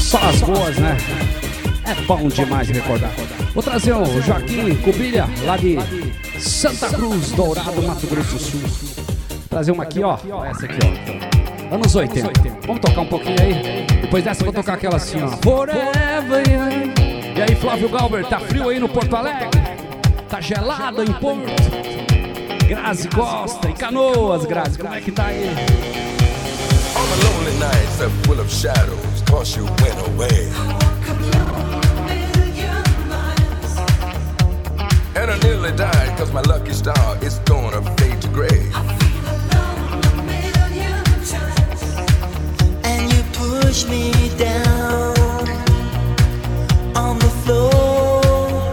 Só as boas, né? É bom demais recordar. Vou trazer o Joaquim Cubilha, lá de Santa Cruz, Dourado, Mato Grosso do Sul. Trazer uma aqui, ó. Essa aqui, ó. Anos 80. Vamos tocar um pouquinho aí? Depois dessa eu vou tocar aquela assim, ó. Forever Young. E aí, Flávio Galber, tá frio aí no Porto Alegre? Tá gelado em Porto? Grazi Costa e Canoas, Grazi, como é que tá aí? On the lonely nights that full of shadows, cause you went away. And I nearly died, cause my lucky star is gonna fade to gray. And you push me down on the floor.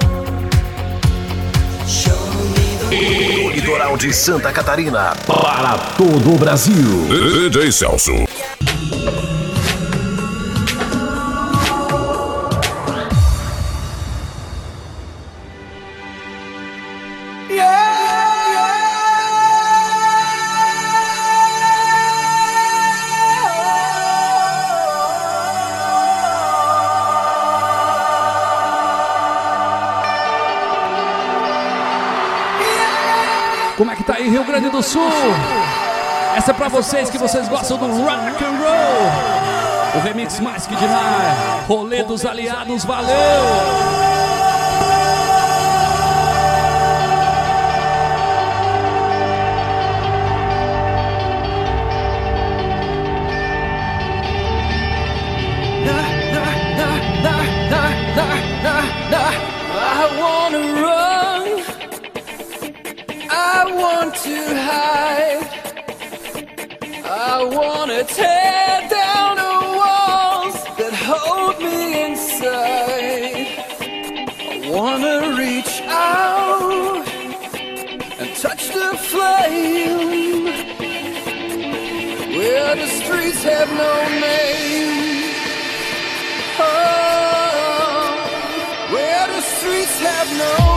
Show me the O litoral de Santa Catarina para todo o Brasil. DJ Celso. Como é que tá aí, Rio Grande do Sul? Essa é pra vocês que vocês gostam do rock and roll. O remix mais que demais. Rolê dos Aliados, valeu! I wanna run, I want to hide, I wanna tear down the walls that hold me inside. I wanna reach out and touch the flame where the streets have no name. Oh, where the streets have no